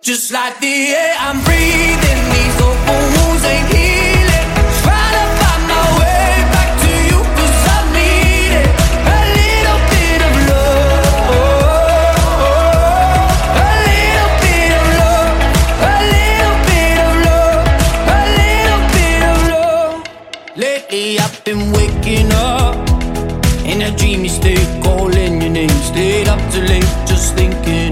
Just like the air I'm breathing, these open wounds ain't healing. Trying to find my way back to you, 'cause I need it. A little bit of love, a little bit of love, a little bit of love, a little bit of love. Lately I've been waking up in a dreamy state, calling your name. Stayed up too late, just thinking